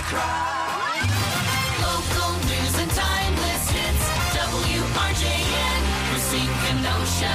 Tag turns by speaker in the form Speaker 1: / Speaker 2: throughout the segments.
Speaker 1: cry. Local news and timeless hits. WRJN, Racine, Kenosha.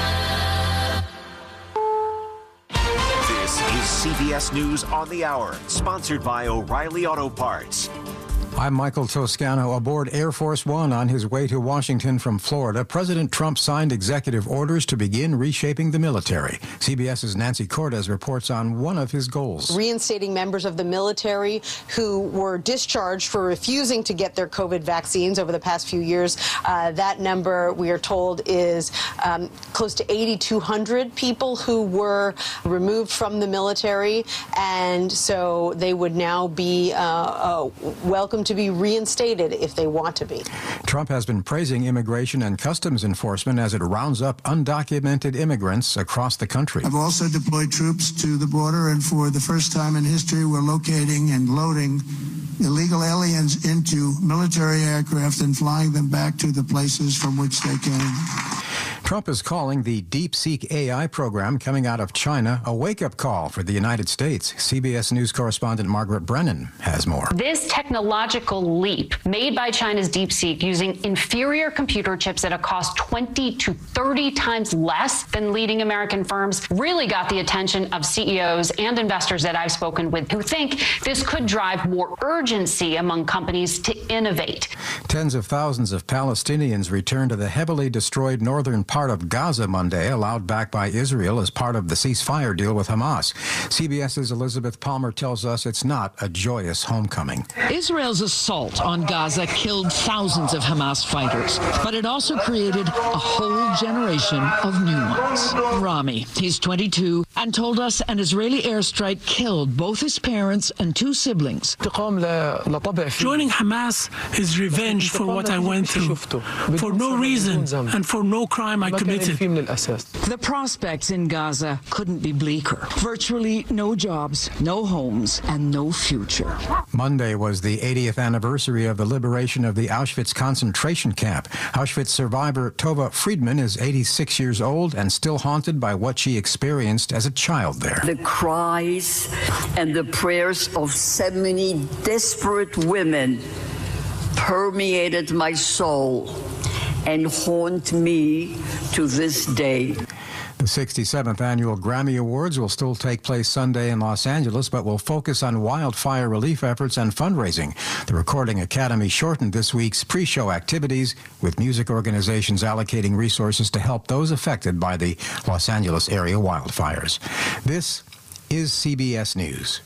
Speaker 2: This is CBS News on the Hour, sponsored by O'Reilly Auto Parts.
Speaker 3: I'm Michael Toscano. Aboard Air Force One on his way to Washington from Florida, President Trump signed executive orders to begin reshaping the military. CBS's Nancy Cortez reports on one of his goals.
Speaker 4: Reinstating members of the military who were discharged for refusing to get their COVID vaccines over the past few years. That number, we are told, is close to 8,200 people who were removed from the military, and so they would now be welcome to be reinstated if they want to be.
Speaker 3: Trump has been praising immigration and customs enforcement as it rounds up undocumented immigrants across the country.
Speaker 5: I've also deployed troops to the border, and for the first time in history, we're locating and loading illegal aliens into military aircraft and flying them back to the places from which they came.
Speaker 3: Trump is calling the DeepSeek AI program coming out of China a wake-up call for the United States. CBS News correspondent Margaret Brennan has more.
Speaker 6: This technological leap made by China's DeepSeek using inferior computer chips at a cost 20 to 30 times less than leading American firms really got the attention of CEOs and investors that I've spoken with who think this could drive more urgency among companies to innovate.
Speaker 3: Tens of thousands of Palestinians returned to the heavily destroyed northern part of Gaza Monday, allowed back by Israel as part of the ceasefire deal with Hamas. CBS's Elizabeth Palmer tells us it's not a joyous homecoming.
Speaker 7: Israel's assault on Gaza killed thousands of Hamas fighters, but it also created a whole generation of new ones. Rami, he's 22, and told us an Israeli airstrike killed both his parents and two siblings.
Speaker 8: Joining Hamas is revenge for what I went through, for no reason and for no crime I committed.
Speaker 7: The prospects in Gaza couldn't be bleaker. Virtually no jobs, no homes, and no future.
Speaker 3: Monday was the 80th anniversary of the liberation of the Auschwitz concentration camp. Auschwitz survivor Tova Friedman is 86 years old and still haunted by what she experienced as a child there.
Speaker 9: The cries and the prayers of so many desperate women permeated my soul and haunt me to this day.
Speaker 3: The 67th Annual Grammy Awards will still take place Sunday in Los Angeles, but will focus on wildfire relief efforts and fundraising. The Recording Academy shortened this week's pre-show activities, with music organizations allocating resources to help those affected by the Los Angeles area wildfires. This is CBS News.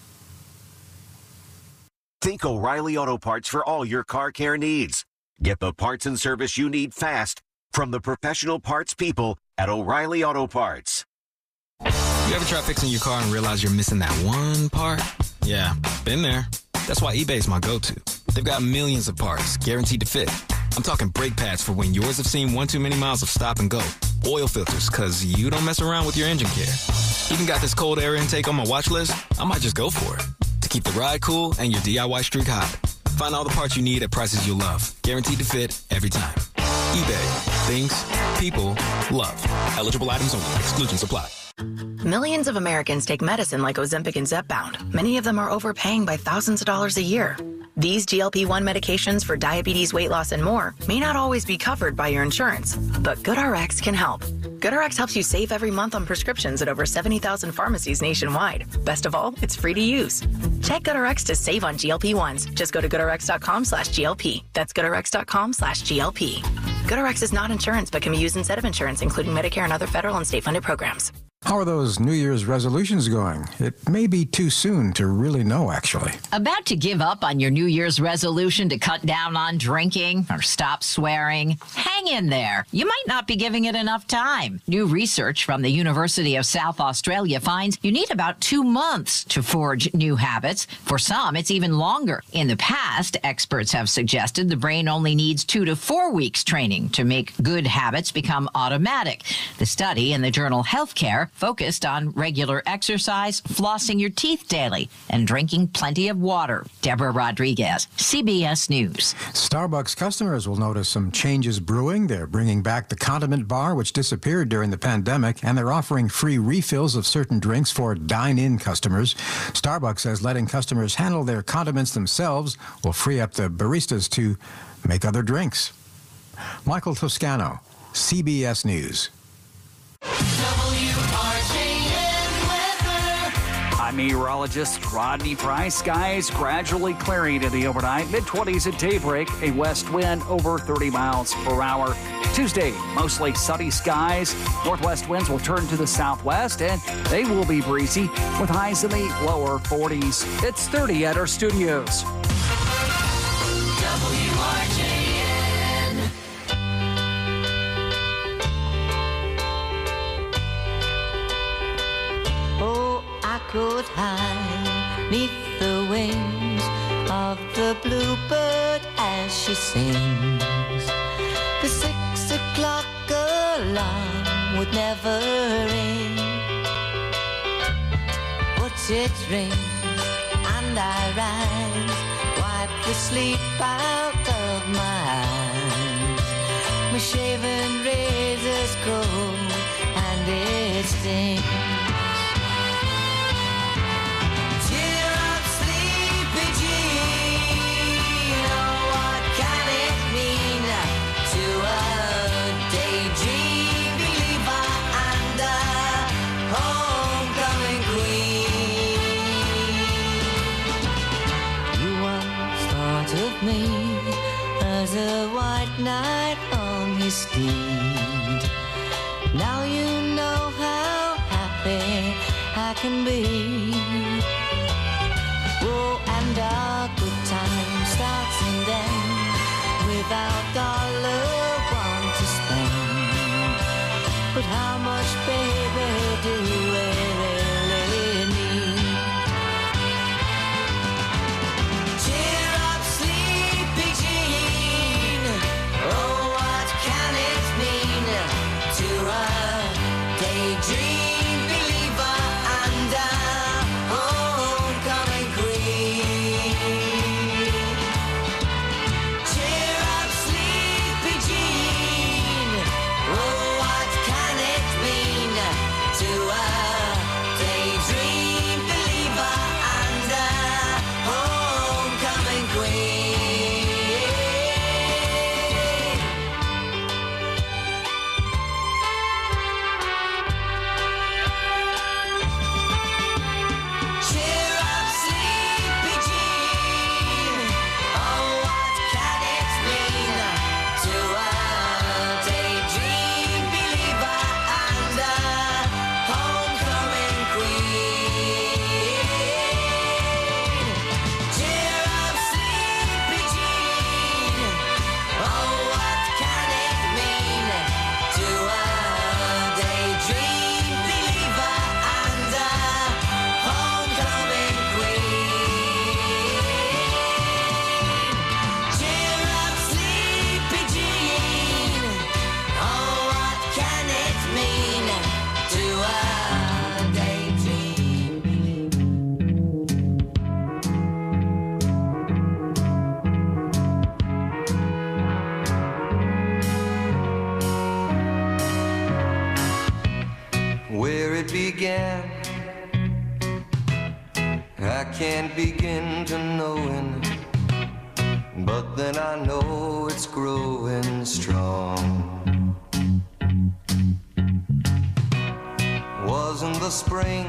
Speaker 2: Think O'Reilly Auto Parts for all your car care needs. Get the parts and service you need fast from the professional parts people at O'Reilly Auto Parts.
Speaker 10: You ever try fixing your car and realize you're missing that one part? Yeah, been there. That's why eBay's my go-to. They've got millions of parts, guaranteed to fit. I'm talking brake pads for when yours have seen one too many miles of stop and go. Oil filters, because you don't mess around with your engine care. Even got this cold air intake on my watch list. I might just go for it. To keep the ride cool and your DIY streak hot. Find all the parts you need at prices you'll love. Guaranteed to fit every time. eBay. Things people love. Eligible items only. Exclusions apply.
Speaker 11: Millions of Americans take medicine like Ozempic and Zepbound. Many of them are overpaying by thousands of dollars a year. These GLP-1 medications for diabetes, weight loss, and more may not always be covered by your insurance, but GoodRx can help. GoodRx helps you save every month on prescriptions at over 70,000 pharmacies nationwide. Best of all, it's free to use. Check GoodRx to save on GLP-1s. Just go to GoodRx.com/GLP. That's GoodRx.com/GLP. GoodRx is not insurance, but can be used instead of insurance, including Medicare and other federal and state-funded programs.
Speaker 3: How are those New Year's resolutions going? It may be too soon to really know, actually.
Speaker 12: About to give up on your New Year's resolution to cut down on drinking or stop swearing? Hang in there. You might not be giving it enough time. New research from the University of South Australia finds you need about 2 months to forge new habits. For some, it's even longer. In the past, experts have suggested the brain only needs 2 to 4 weeks training to make good habits become automatic. The study in the journal Healthcare focused on regular exercise, flossing your teeth daily, and drinking plenty of water. Deborah Rodriguez, CBS News.
Speaker 3: Starbucks customers will notice some changes brewing. They're bringing back the condiment bar, which disappeared during the pandemic, and they're offering free refills of certain drinks for dine-in customers. Starbucks says letting customers handle their condiments themselves will free up the baristas to make other drinks. Michael Toscano, CBS News.
Speaker 13: I'm meteorologist Rodney Price. Skies gradually clearing in the overnight. Mid-20s at daybreak. A west wind over 30 miles per hour. Tuesday, mostly sunny skies. Northwest winds will turn to the southwest, and they will be breezy with highs in the lower 40s. It's 30 at our studios.
Speaker 1: WRJN.
Speaker 14: Oh, I could hide neath the wings of the bluebird as she sings. The 6 o'clock alarm would never ring, but it rings and I rise, wipe the sleep out of my eyes. My shaven razor's cold and it stings. Cheer up, sleepy Jean. Oh, what can it mean to a daydream believer and a homecoming queen? You once thought of me as a white knight on his steed. Now you know how happy I can be. Oh, and our good time starts and ends without dollar one to spend. But how much, baby, do we really need? Cheer up, sleepy Jean. Oh, what can it mean to a daydream believer and a homecoming queen? Cheer up, sleepy Jean. Oh, what can it mean to a daydream believer and a homecoming queen? Cheer up, sleepy Jean. Oh, what can it mean to a daydream believer and a homecoming queen? Cheer up, sleepy Jean. Oh, what can it mean to a daydream believer and a homecoming queen? Cheer up, sleepy Jean. Oh, what can it mean to a
Speaker 15: Where it began, I can't begin to knowing, but then I know it's growing strong. Wasn't the spring,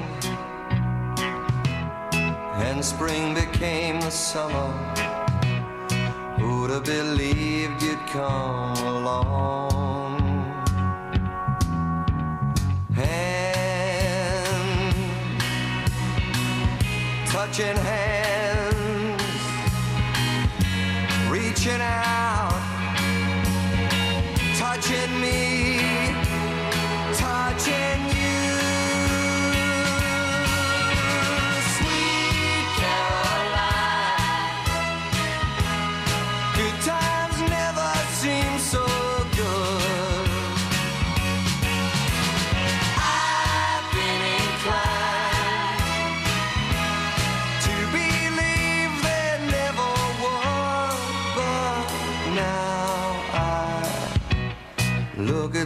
Speaker 15: and spring became the summer. Who'd have believed you'd come along? Touching hands, reaching out, touching me, touching you. Sweet Caroline, good times never seem so good. I've been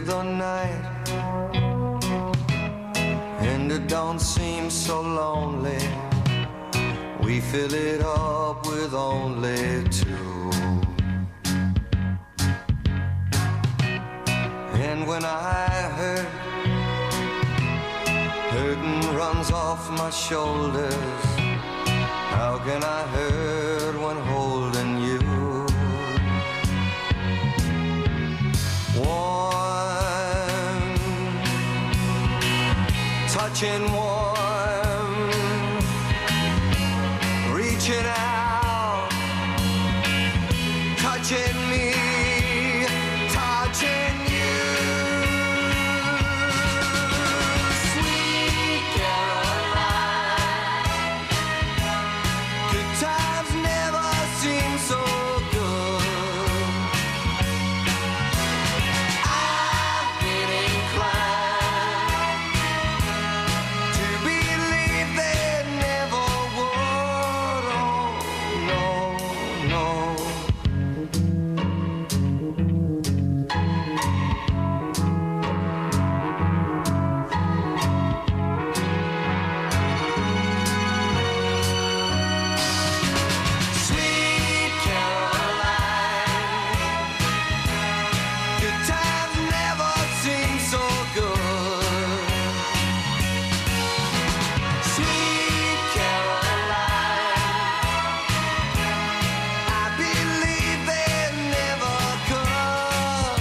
Speaker 15: the night, and it don't seem so lonely. We fill it up with only two. And when I hurt, hurting runs off my shoulders. How can I hurt when holding you? Warm, touching warm, reaching out, touching me, touching you. Sweet Caroline, good times never seem so good. I've been inclined to believe they never would. Oh, no, no. Sweet Caroline, good times never seem so good. Sweet Caroline, I believe they never could.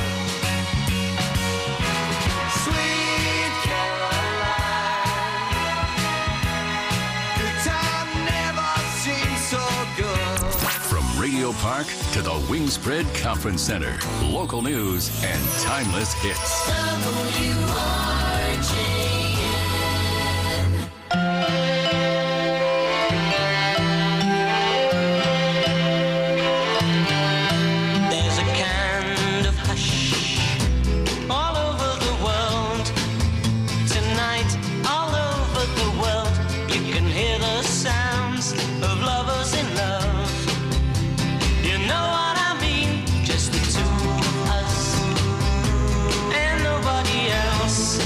Speaker 15: Sweet Caroline, good time never seems so good.
Speaker 16: From Radio Park to the Wingspread Conference Center, local news and timeless hits.
Speaker 15: There's a kind of hush all over the world. Tonight, all over the world, you can hear the sounds of lovers in love. You know what I mean? Just the two of us and nobody else.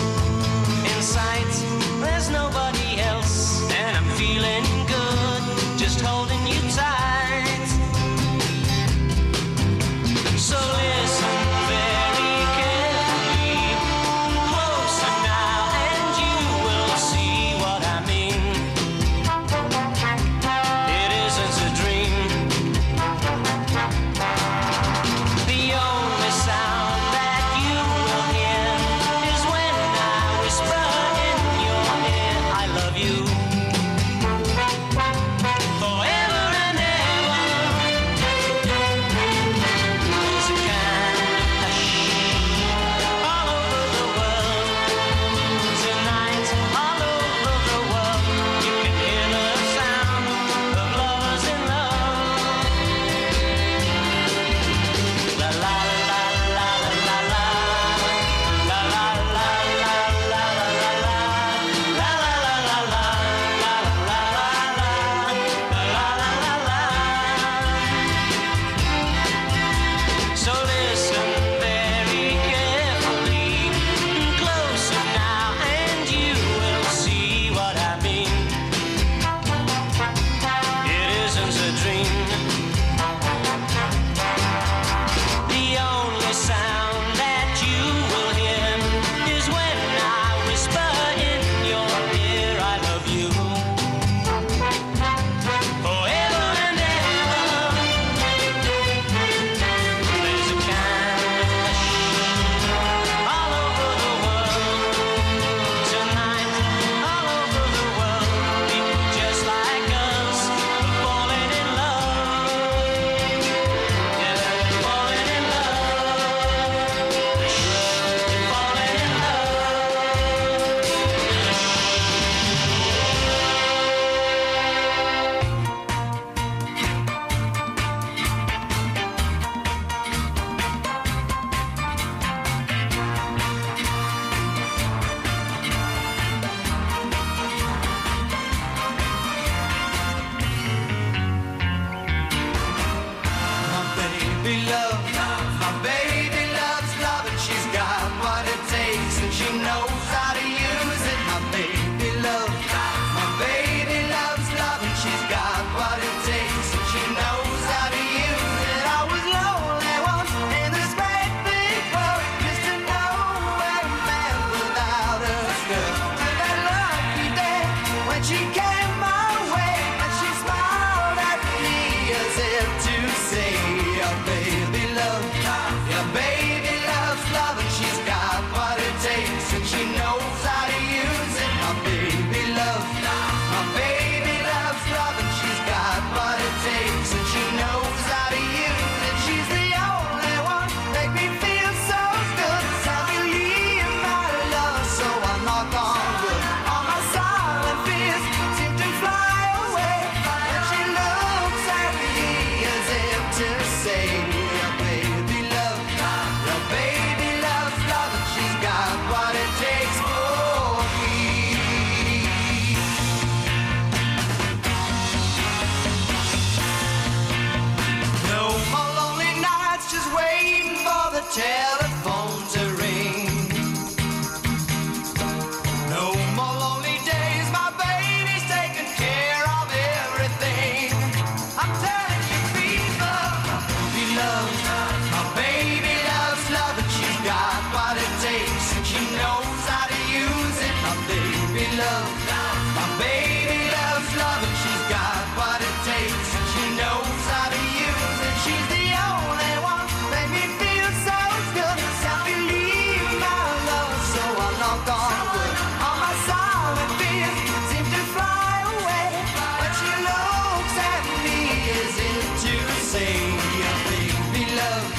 Speaker 1: it takes, and she knows how to use it. My baby loves love, and she's got what it takes, and she knows how to use it. She's the only one, make me feel so good. Can't believe my love, so I knock on wood. All my solid fears seem to fly away when she looks at me, as if to say, my baby loves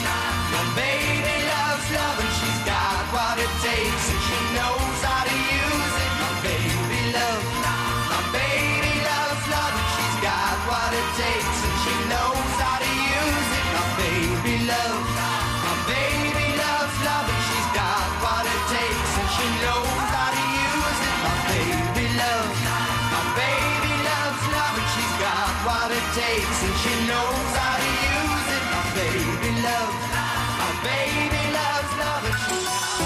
Speaker 1: love, and she's got what it takes, and she knows how to use it. My baby loves love, and she's got what it takes, and she knows how to use it. My baby loves love, and she's got what it takes, and she knows how to use it. My baby loves love, and she's got what it takes, and she knows how to use it. My baby loves love, and she's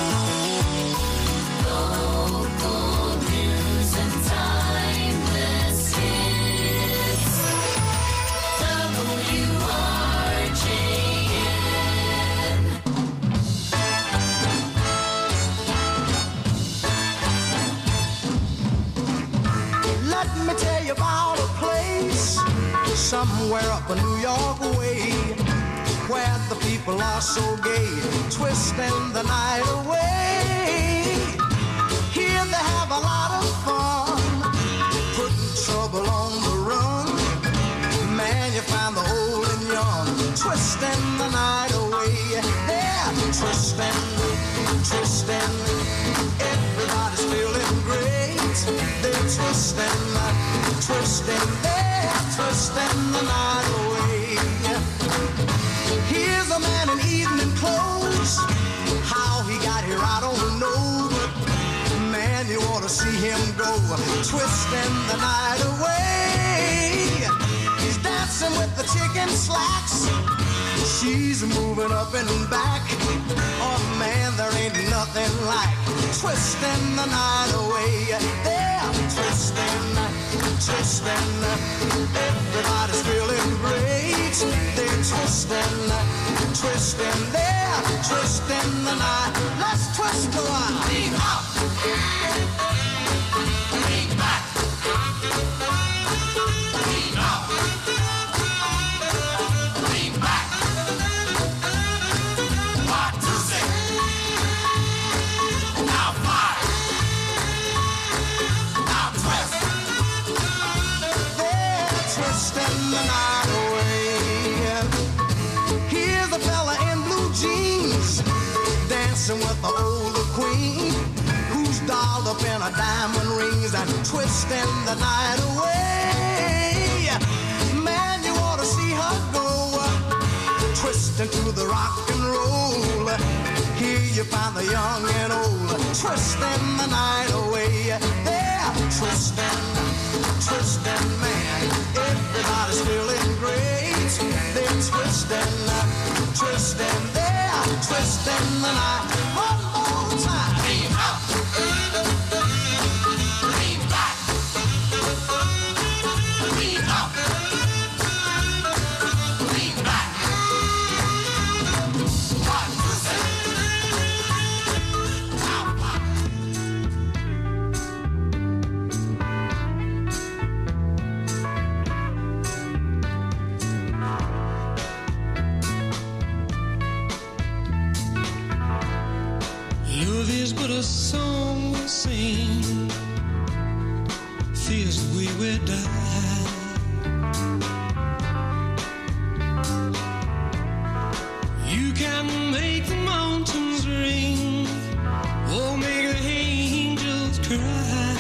Speaker 1: local news and timeless hits. WRJN.
Speaker 17: Let me tell you about a place somewhere up in New York way, where the people are so gay, twisting the night away. Here they have a lot of fun, putting trouble on the run. Man, you find the old and young, twisting the night away. They're twisting, everybody's feeling great. They're twisting, they're twisting the night away. Here's a man in evening clothes. How he got here, I don't know. But man, you ought to see him go, twisting the night away. He's dancing with the chicken slacks. She's moving up and back. Oh man, there ain't nothing like twisting the night away. They're twisting, everybody's feeling great. They're twisting, they're twisting the night. Let's twist the line. Lean up, lean back, lean up, lean back. 1, 2, 6. Now 5. Now twist. They're twisting the night away. Here's a fella in blue jeans, dancing with the older queen, who's dolled up in her diamond rings and twisting the night away. Man, you ought to see her go, twisting to the rock and roll. Here you find the young and old, twisting the night away. They're twisting, man, everybody's feeling great. They're twisting, they're twisting the night. One more time. Lean up, lean back, lean up, lean back. 1, 2, 6. Now 5.
Speaker 18: Love is but a song we sing, fears we will die. You can make the mountains ring, or make the angels cry.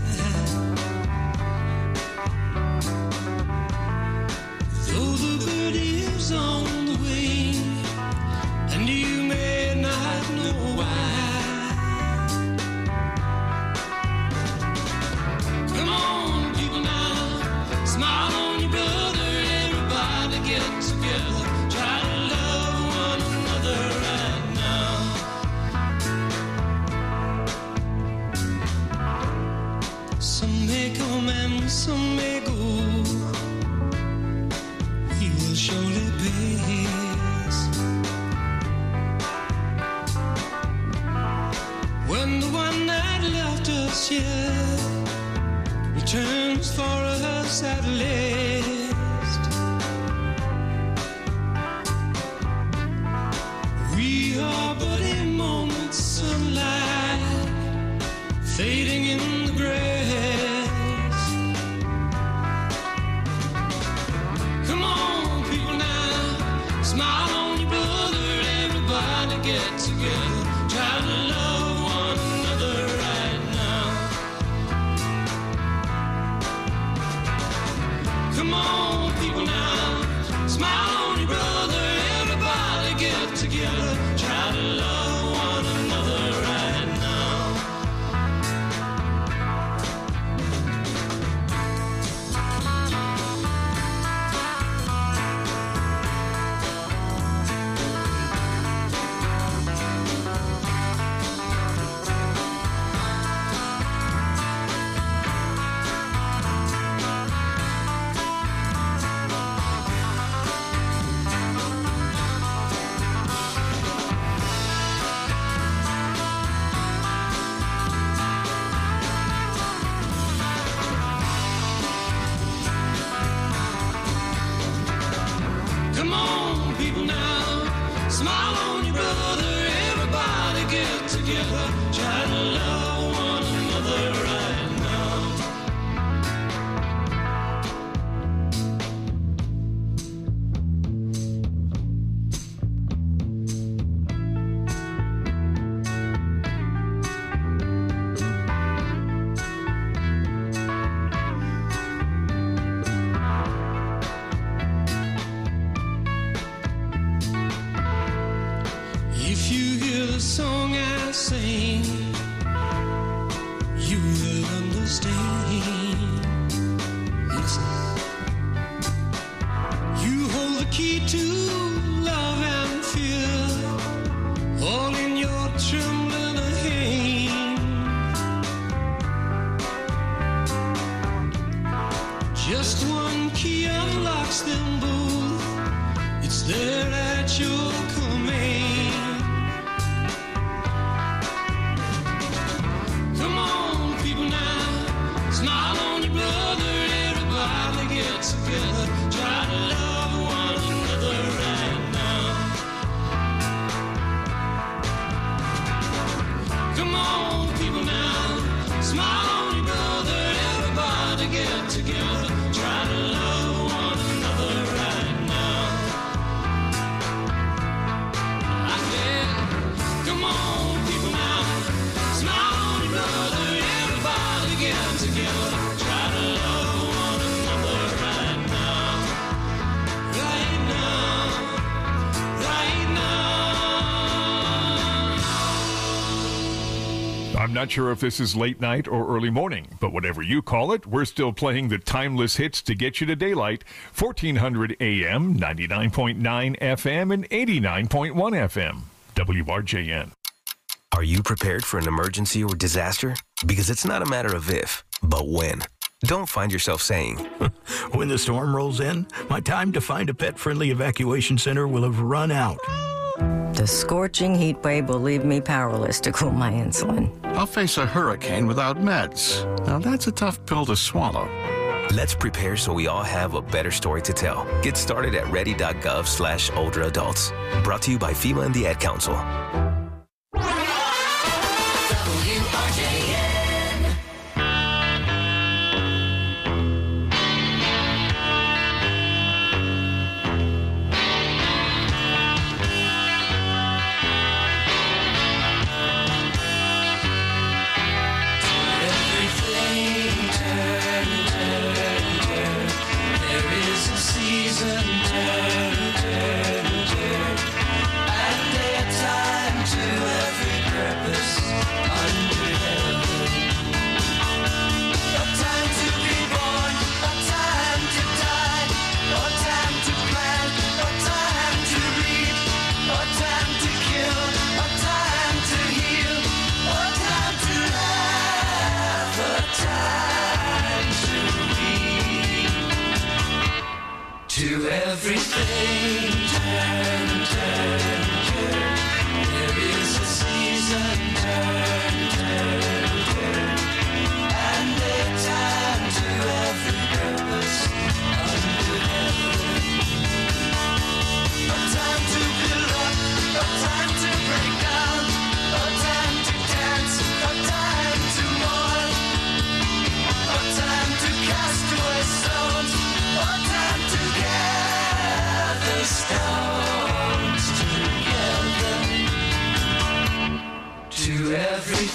Speaker 18: Though the bird is on the wing, and you may not know why. Come on, people now, when the one that left us here returns for us at last. We are but a moment's sunlight fading in the grass. Come on, people now, smile on your brother, everybody get together, try to love one another right now. Come on, people now, smile on your brother, everybody get together, try to love one another right now. Come on, people now, smile on your brother, everybody get together, try to love one another right now. If you hear the song I sing, you will understand. Listen. You hold the key to love and fear, all in your trembling hand. Just one key unlocks them both. It's there at your command. Come on, people now, smile on your brother, everybody get together, try to love one another right now. Come on, people now, smile on your brother, everybody get together, try to love one another right now. I said, come on, people now, smile on your brother, everybody get together, try to love one another right now. Right now, right now.
Speaker 19: I'm not sure if this is late night or early morning, but whatever you call it, we're still playing the timeless hits to get you to daylight. 1400 AM, 99.9 FM, and 89.1 FM. WRJN.
Speaker 20: Are you prepared for an emergency or disaster? Because it's not a matter of if, but when. Don't find yourself saying,
Speaker 21: when the storm rolls in, my time to find a pet-friendly evacuation center will have run out.
Speaker 22: The scorching heat wave will leave me powerless to cool my insulin.
Speaker 23: I'll face a hurricane without meds. Now that's a tough pill to swallow.
Speaker 20: Let's prepare so we all have a better story to tell. Get started at ready.gov/older adults. Brought to you by FEMA and the Ad Council.
Speaker 18: Every flame turn, turn, turn. There is a season, turn, turn, turn. And their time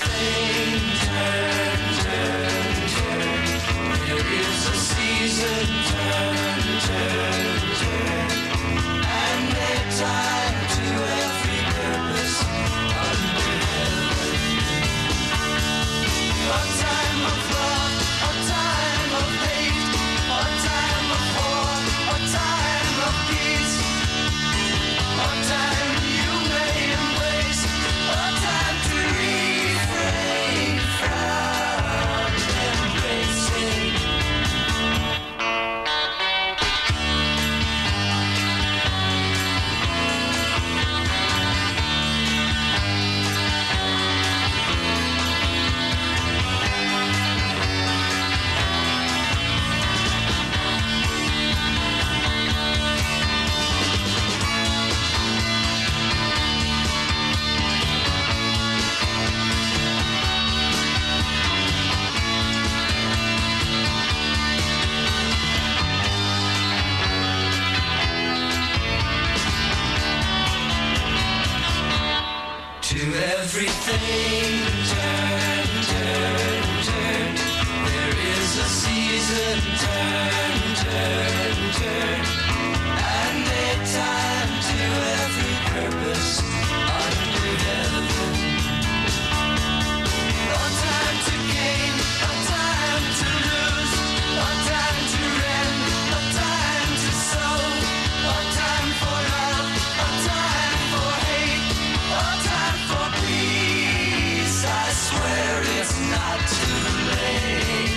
Speaker 18: everything turn, turn, turn. There is a season, turn, turn, turn. And a time to every purpose under heaven. A time of love, a time of hate, a time of war, a time of peace, a time you may embrace, a time to refrain from embracing. To everything turn, turn, turn. There is a season, turn, turn, turn. And a time to every purpose under heaven. A time to gain, a time to lose, a time to rend, a time to sow, a time for love, a time for hate, a time for peace. I swear it's not too late.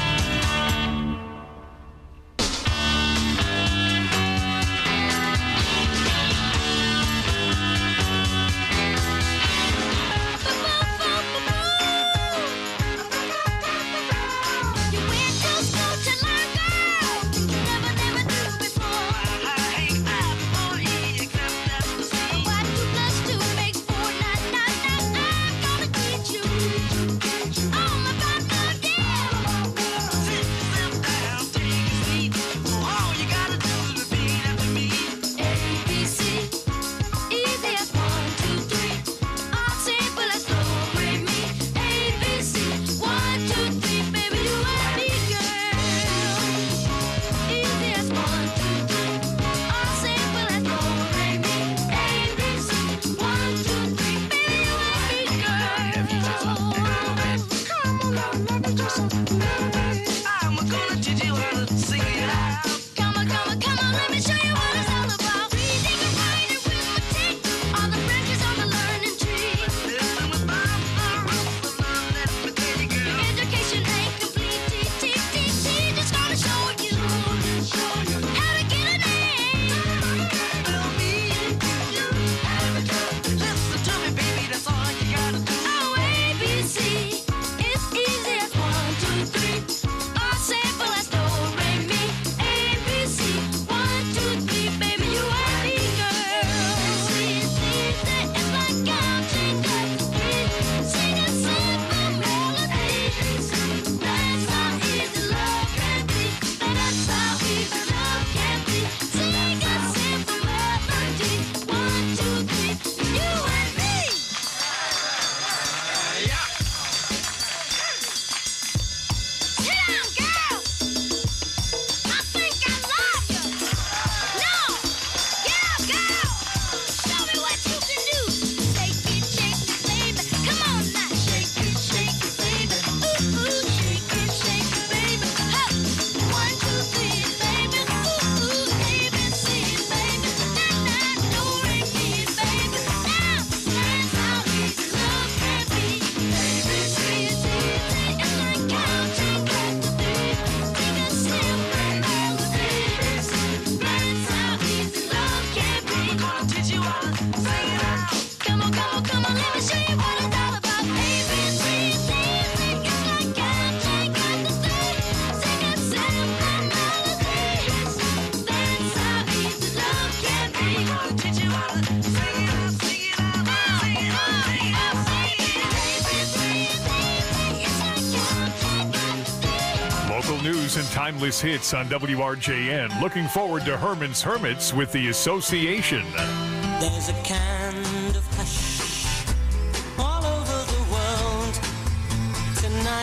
Speaker 19: News and timeless hits on WRJN. Looking forward to Herman's Hermits with the Association.
Speaker 15: There's a kind of hush all over the world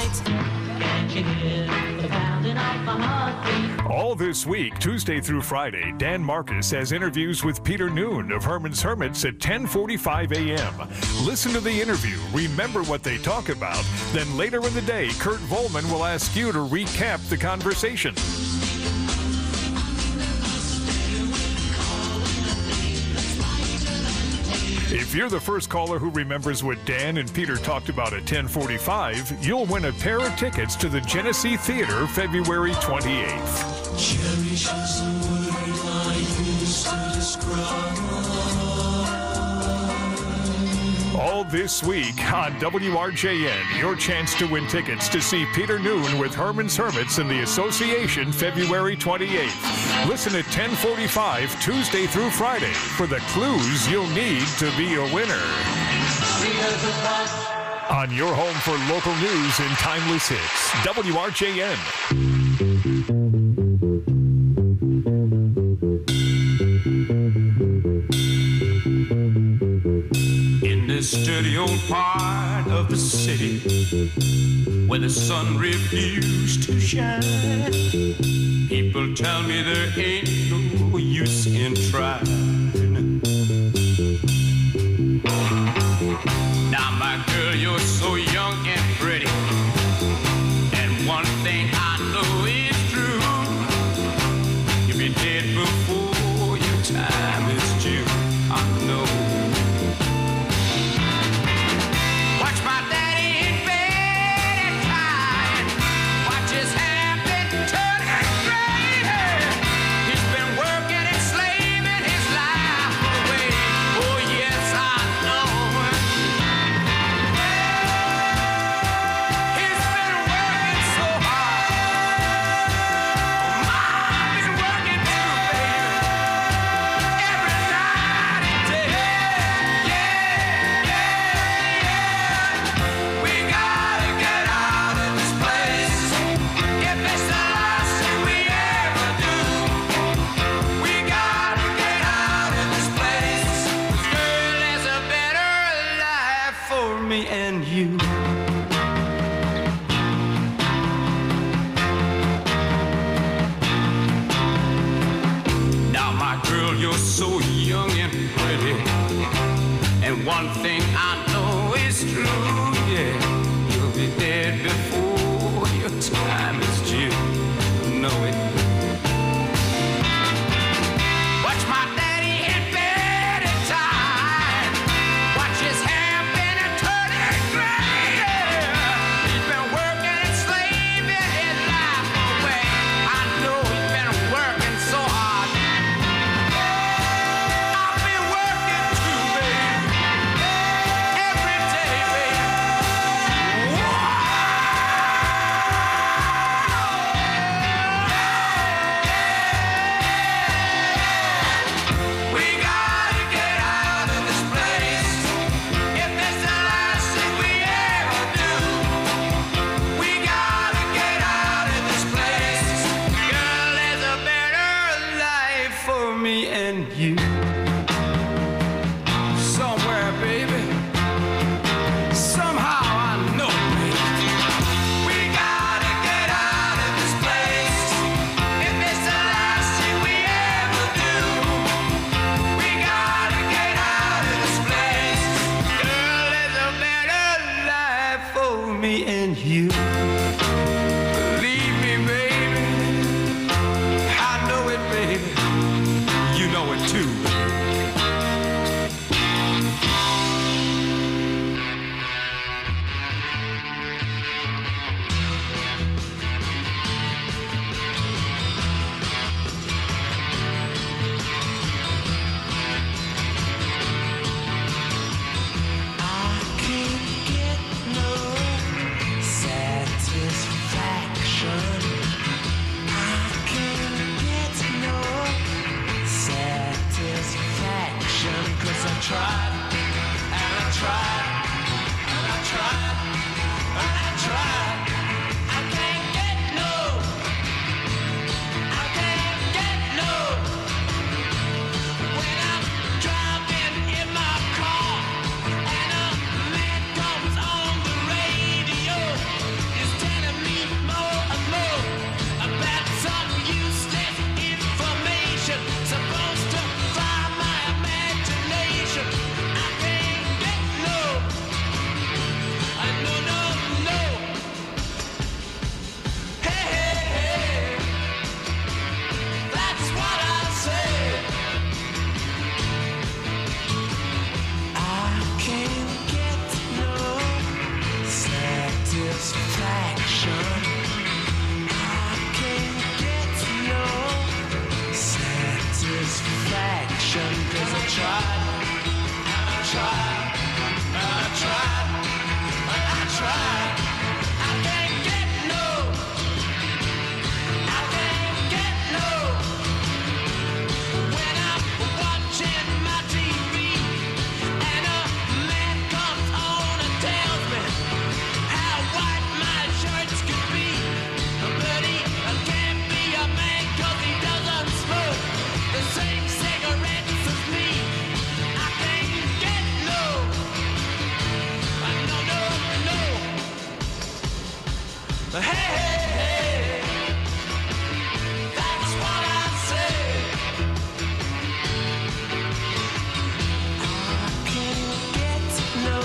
Speaker 14: night. Can't you hear the pounding of my heartbeat?
Speaker 19: All this week, Tuesday through Friday, Dan Marcus has interviews with Peter Noon of Herman's Hermits at 10:45 a.m. Listen to the interview, remember what they talk about, then later in the day, Kurt Volman will ask you to recap the conversation. If you're the first caller who remembers what Dan and Peter talked about at 10:45, you'll win a pair of tickets to the Genesee Theater February 28th.
Speaker 18: Cherish is a word I use to describe.
Speaker 19: All this week on WRJN, your chance to win tickets to see Peter Noon with Herman's Hermits in the Association February 28th. Listen at 10:45 Tuesday through Friday for the clues you'll need to be a winner. On your home for local news and timeless hits, WRJN.
Speaker 4: This dirty old part of the city where the sun refused to shine. People tell me there ain't no use in trying. Now, my girl, you're so young and pretty, and one thing I know is true. You'll be dead before your time is due. I know. One thing I know is true, yeah. You'll be dead before your time is due. Know it. Watch my daddy in bed at time. Watch his hair been and turning gray. He's been working and slaving his life away. I know he's been working so hard. I've been working too, baby.
Speaker 18: That's what I say. I can't get no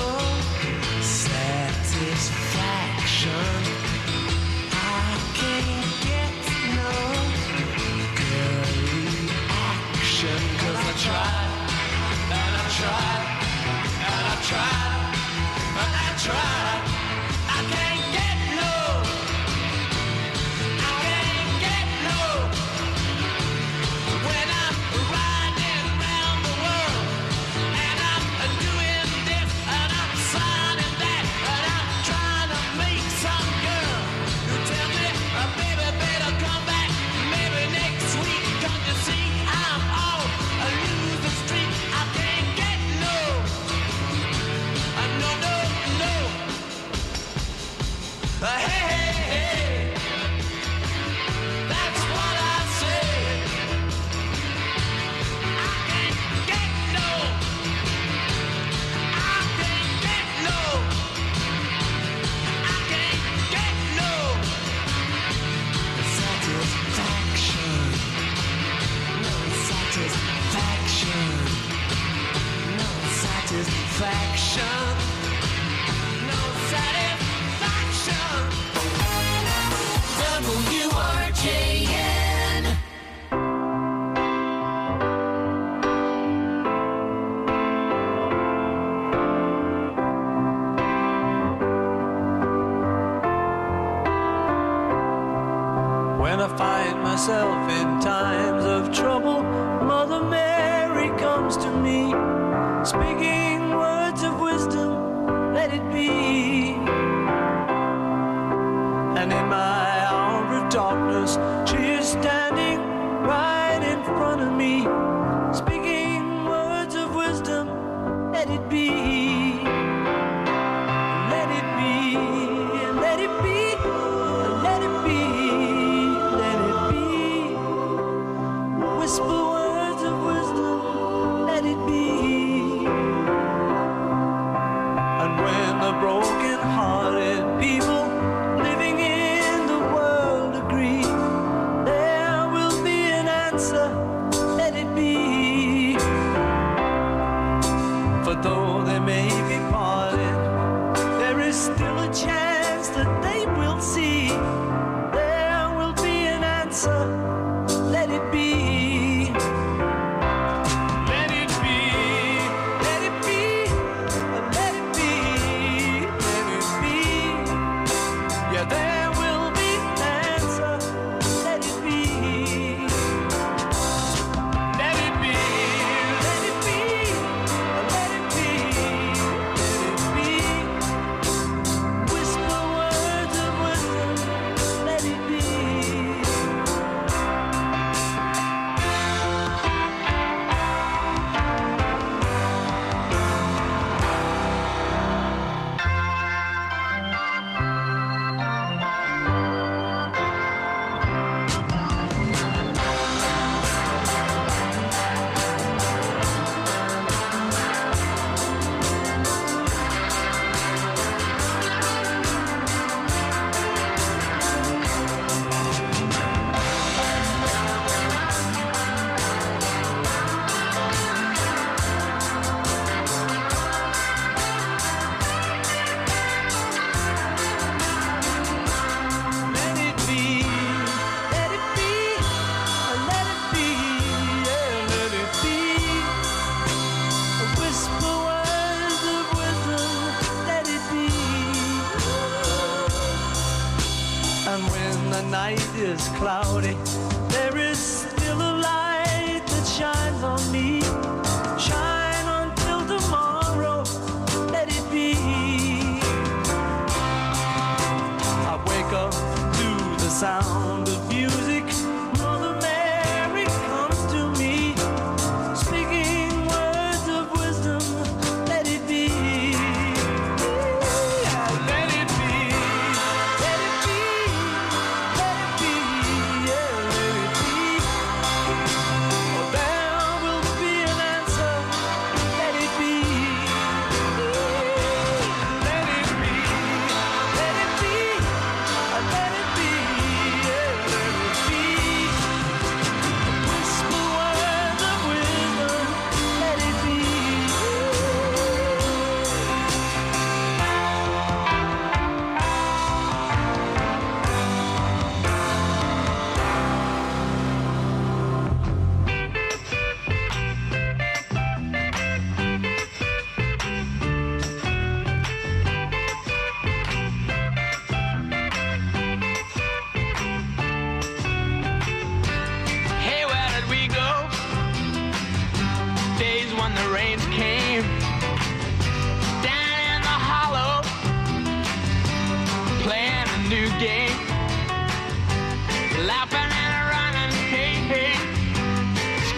Speaker 18: satisfaction. I can't get no girly action. 'Cause I tried, and I tried, and I tried, and I tried. I can't get no. I can't get no. When I'm riding around the world, and I'm doing this, and I'm signing that, and I'm trying to make some girl who tell me, baby, better come back, maybe next week. Come to see, I'm on a losing streak. I can't get no. No, no, no. Hey, hey, hey. That's what I say. I can't get no. I can't get no. I can't get no satisfaction. No satisfaction. No satisfaction. No satisfaction. WRJN.
Speaker 5: When I find myself in times of trouble, Mother Mary comes to me, speaking words of wisdom, let it be. And in my hour of darkness, she is standing right in front of me, speaking words of wisdom, let it be. Let it be, let it be, let it be, let it be. Whisper words of wisdom, let it be. And when the broken-hearted people living in the world agree, there will be an answer, let it be. For though they may be parted, there is still a chance that they will see. There will be an answer, let it be. Let it be, let it be, let it be, let it be. Yeah, there will be an answer, let it be. Let it be, let it be, let it be, let it be. Whisper words of wisdom, let it be. Let it be, let it be, let it be, yeah, let it be. Whisper words of wisdom, let it be. And when the night is cloudy, there is still a light that shines on me. Shine until tomorrow, let it be. I wake up to the sound of music. Mother Mary comes to me, speaking words of wisdom, let it be. Yeah, let it be, let it be, let it be, yeah, let it be. Oh, there will be an answer, let it be. Let it be, let it be, let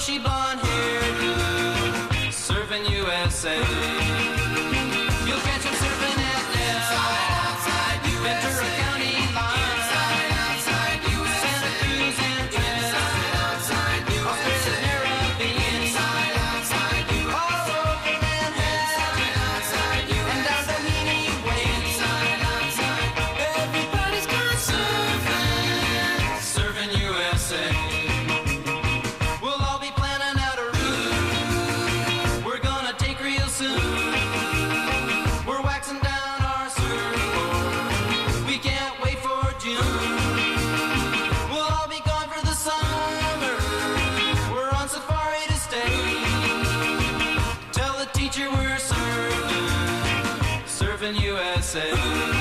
Speaker 1: bushy blonde hairdo, surfing USA. You'll catch him surfing at Ventura County line, Santa Cruz and Australia, Caribbean, all over Manhattan, and down Doheny Way. Everybody's gone surfing USA. We'll all be planning out a route we're gonna take real soon. We're waxing down our surfboard, we can't wait for June. We'll all be gone for the summer, we're on safari to stay. Tell the teacher we're surfing USA.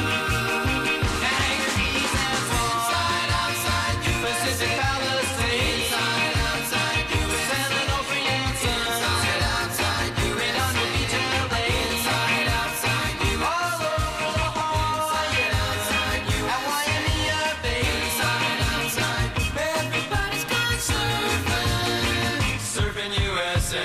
Speaker 1: Pacific Palisades, San Onofre and Sons, Redondo Beach, LA, all over La Jolla, at Waimea Bay. Everybody's gone surfing USA.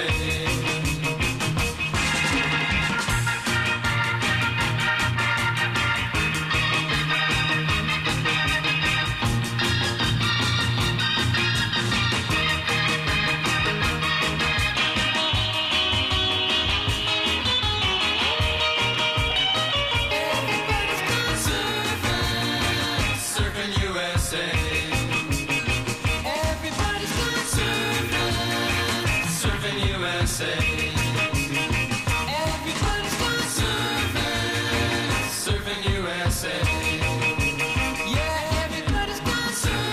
Speaker 1: Surfing USA. Everybody's gone surfing USA. Everybody's gone surfing USA. Yeah, everybody's gone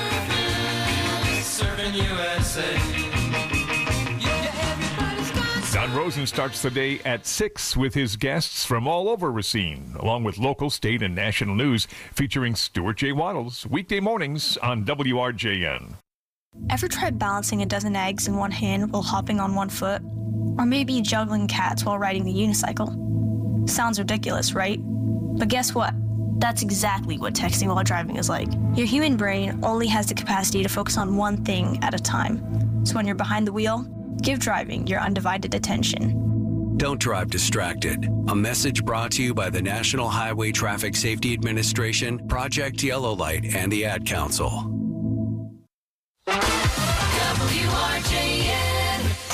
Speaker 1: surfing USA. Yeah, everybody's gone
Speaker 19: Don Rosen starts the day at 6 with his guests from all over Racine, along with local, state, and national news featuring Stuart J. Waddles, weekday mornings on WRJN.
Speaker 6: Ever tried balancing a dozen eggs in one hand while hopping on one foot? Or maybe juggling cats while riding the unicycle? Sounds ridiculous, right? But guess what? That's exactly what texting while driving is like. Your human brain only has the capacity to focus on one thing at a time. So when you're behind the wheel, give driving your undivided attention.
Speaker 7: Don't drive distracted. A message brought to you by the National Highway Traffic Safety Administration, Project Yellow Light, and the Ad Council.
Speaker 1: WRJN.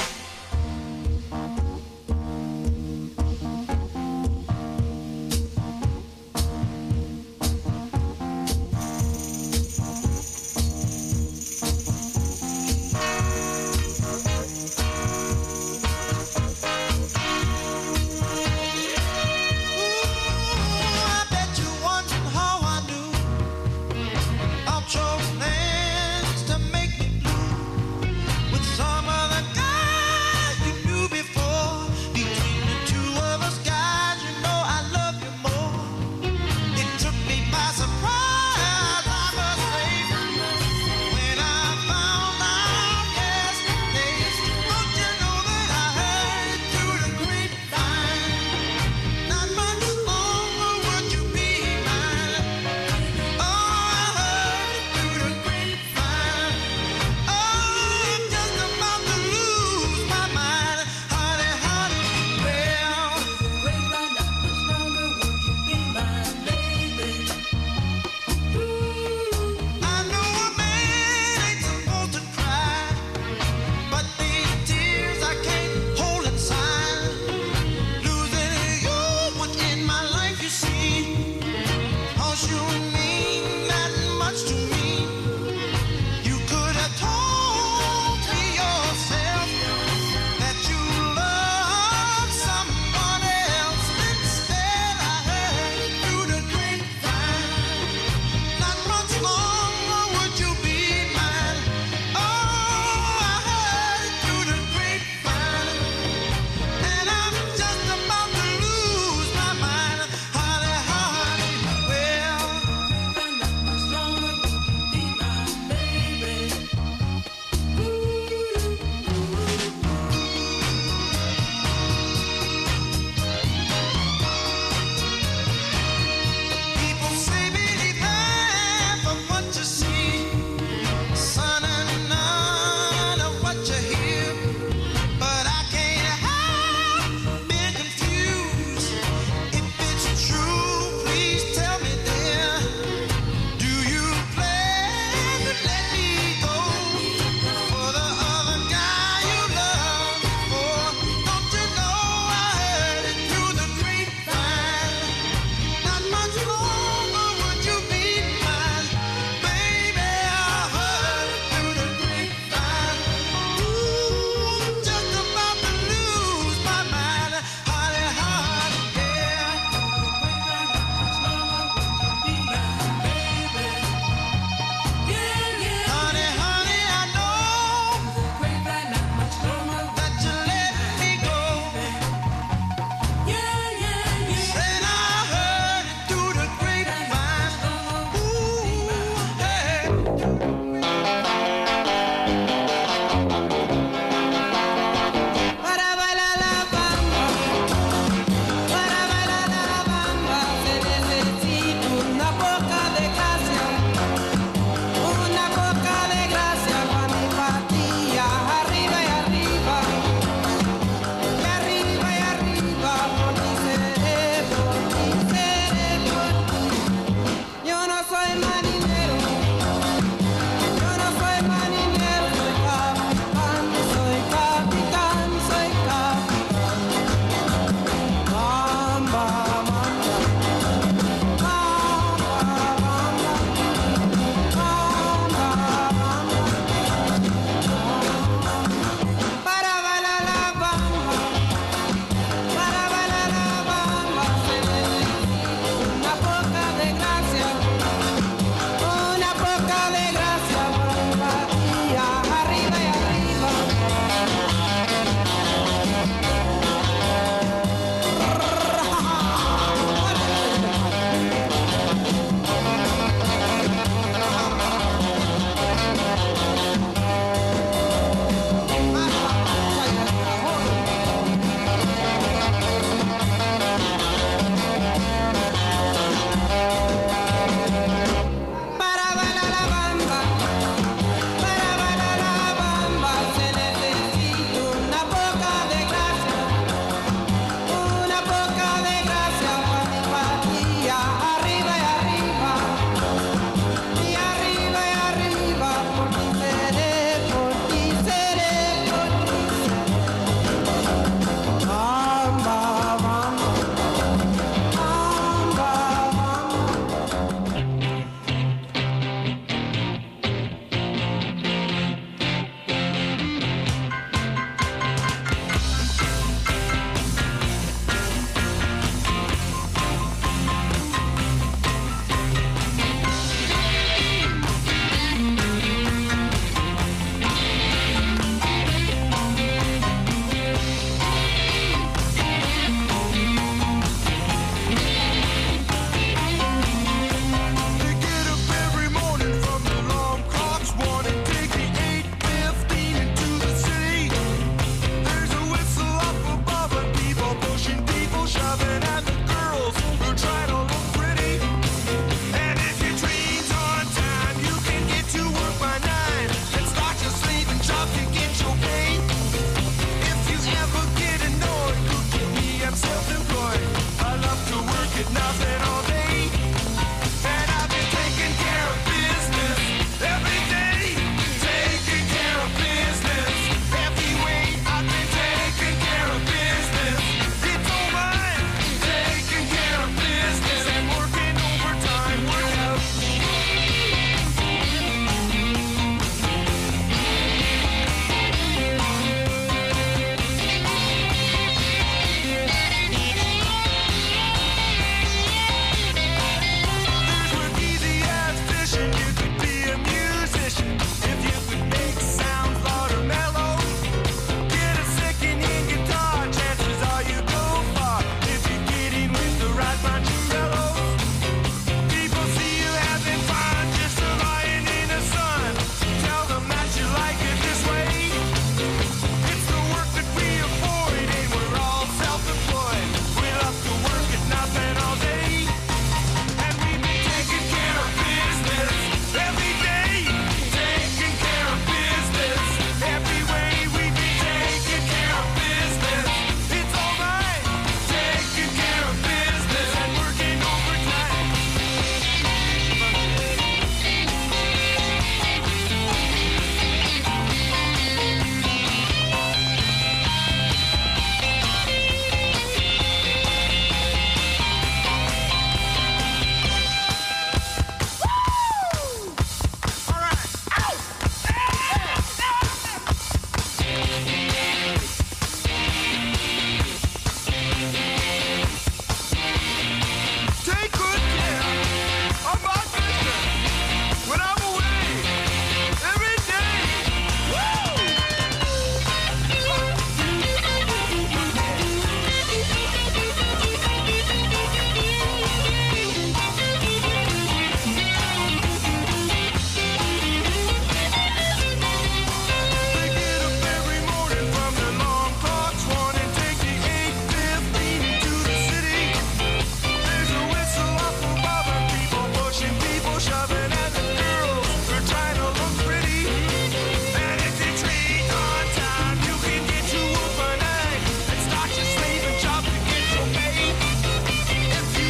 Speaker 17: I bet you wondering how I knew I'll chose lands to make me blue.
Speaker 18: get nothing.